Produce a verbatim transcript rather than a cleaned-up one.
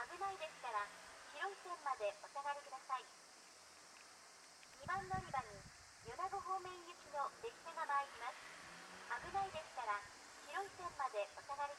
危ないですから白い線までお下がりください。にばん乗り場に米子方面行きの列車が参ります。危ないですから白い線までお下がり